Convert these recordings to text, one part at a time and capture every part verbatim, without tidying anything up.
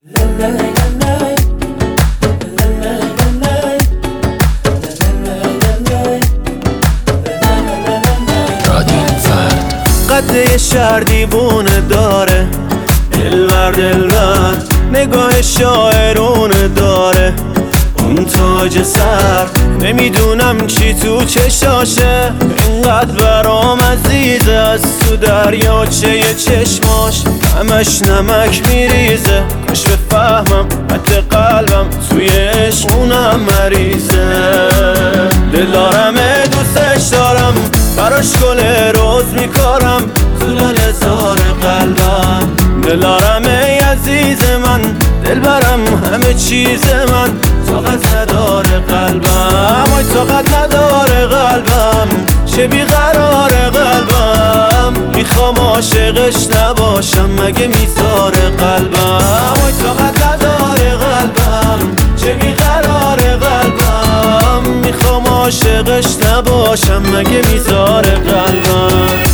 قد یه شهر دیوونه داره، دلبر دلبر نگاه شاعرونه داره. اون تاج سر نمیدونم چی تو چشاشه، اینقدر برام عزیزه، از تو دریاچه یه چشماش همش نمک میریزه. کاش بفهمم حتی قلبم توی عشقونم مریضه. دلارمه دوستش دارم، براش گل روز میکارم تو لاله‌زار قلبم. دلارمه عزیز من، دلبرم همه چیز من، طاقت نداره قلبم، وای طاقت نداره قلبم، چه بیقراره قلبم. میخوام عاشقش نباشم مگه میذاره قلبم، وای طاقت نداره قلبم، چه بیقراره قلبم. میخوام عاشقش نباشم مگه میذاره قلبم.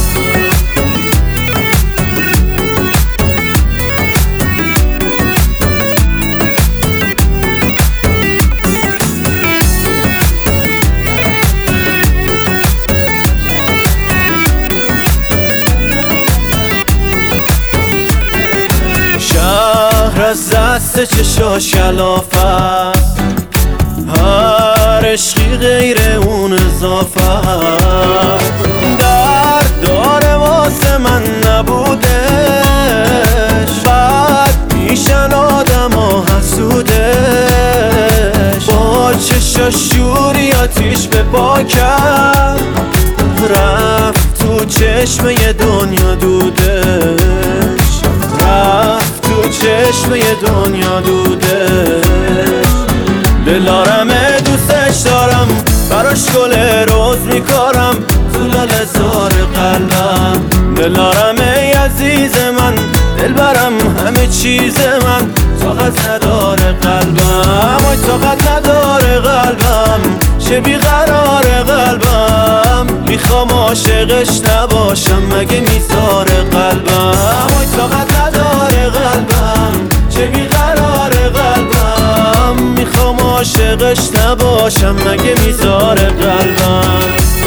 از دست چشاش کلافه، هر عشقی غیر اون اضافه. درد داره واسه من نبودش، بد میشن آدم و حسودش. با چشاش شوری آتیش به پا کرد، رفت تو چشم یه دنیا دودش، رفت تو چشم یه دنیا دودش. دلارمه دوستش دارم، براش گل روز میکارم تو لاله‌زار قلبم. دلارمه عزیز من، دلبرم همه چیز من، طاقت نداره قلبم، وای طاقت نداره قلبم، چه بیقراره قلبم. میخوام عاشقش نباشم مگه میذاره قلبم، وای طاقت نداره قلبم، چه بیقراره قلبم. میخوام عاشقش نباشم مگه میذاره قلبم.